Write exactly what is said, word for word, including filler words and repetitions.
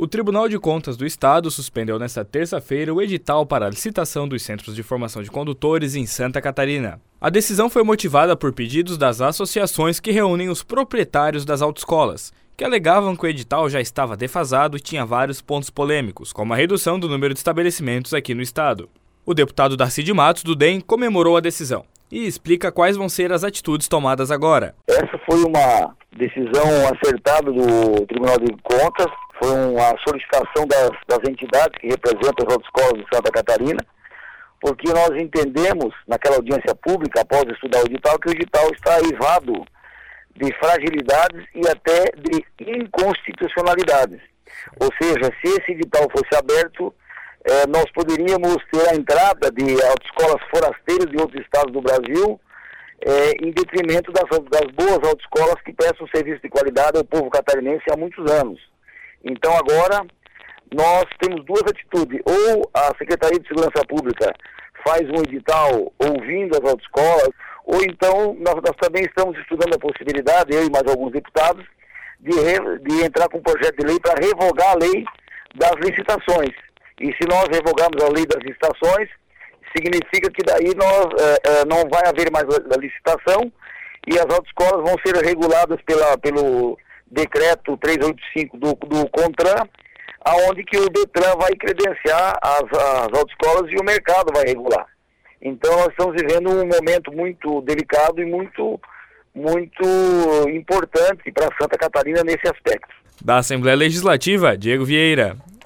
O Tribunal de Contas do Estado suspendeu nesta terça-feira o edital para a licitação dos Centros de Formação de Condutores em Santa Catarina. A decisão foi motivada por pedidos das associações que reúnem os proprietários das autoescolas, que alegavam que o edital já estava defasado e tinha vários pontos polêmicos, como a redução do número de estabelecimentos aqui no estado. O deputado Darcy de Matos, do D E M, comemorou a decisão e explica quais vão ser as atitudes tomadas agora. Essa foi uma decisão acertada do Tribunal de Contas, foi uma solicitação das, das entidades que representam as autoescolas de Santa Catarina, porque nós entendemos, naquela audiência pública, após estudar o edital, que o edital está eivado de fragilidades e até de inconstitucionalidades. Ou seja, se esse edital fosse aberto, eh, nós poderíamos ter a entrada de autoescolas forasteiras de outros estados do Brasil, eh, em detrimento das, das boas autoescolas que prestam serviço de qualidade ao povo catarinense há muitos anos. Então agora nós temos duas atitudes: ou a Secretaria de Segurança Pública faz um edital ouvindo as autoescolas, ou então nós, nós também estamos estudando a possibilidade, eu e mais alguns deputados, de, re, de entrar com um projeto de lei para revogar a lei das licitações. E se nós revogarmos a lei das licitações, significa que daí nós, é, é, não vai haver mais a, a licitação e as autoescolas vão ser reguladas pela, pelo decreto trezentos e oitenta e cinco do, do CONTRAN, aonde que o DETRAN vai credenciar as, as autoescolas e o mercado vai regular. Então nós estamos vivendo um momento muito delicado e muito, muito importante para Santa Catarina nesse aspecto. Da Assembleia Legislativa, Diego Vieira.